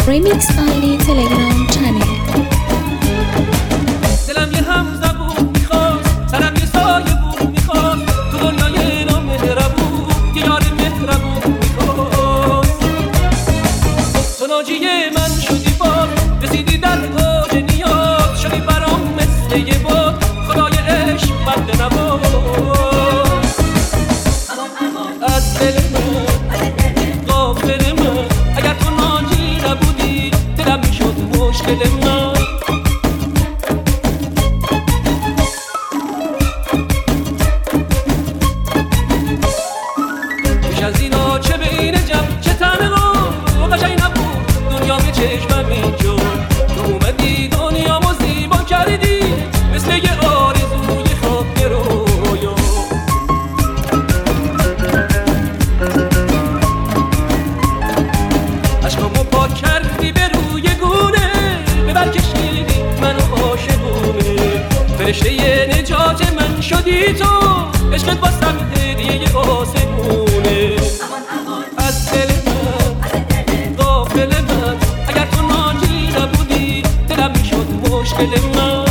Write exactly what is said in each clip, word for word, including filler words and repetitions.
Remix only Telegram channel. دلم یه هم زبون میخواست، سرم یه سایه بود میخواست، تو دنیای نامهربون یه یار مهربون میخواست. تو ناجیه من شدی باد، رسیدی در اوج نیاز، شدی برام مثل یه باد، خدای عشق بنده نواز. از دل من غافل من، اگر تو ناجی نبودی دلم میشد مشکل من. از اینا چه به این جمع چه تنها و قشنگ نبود دنیا به چشمم اینجا. تو اومدی دنیامو زیبا کردی مثل یه آرزوی خواب یه رویا. عشقامو پاک کردی به روی گونه، ببر کشیدی منو عاشقونه. فرشته ی نجات من شدی تو، عشقت واسم هدیه آسمونه. از دل من غافل من، اگر تو ناجی نبودی دلم میشد مشکل من.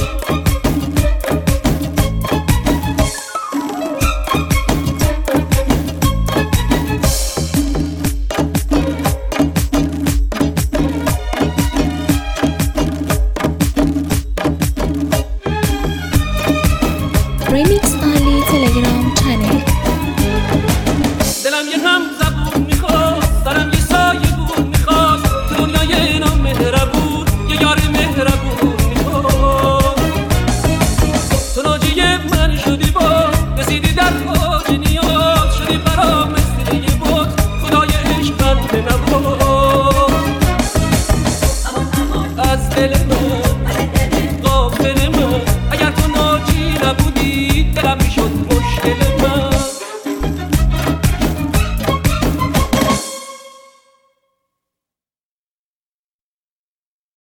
Remix only Telegram channel. دلم یه هم زبون میخواست، سرم یه سایه بود میخواست، تو دنیای نامهربون یه یار مهربون میخواست. تو ناجی من شدی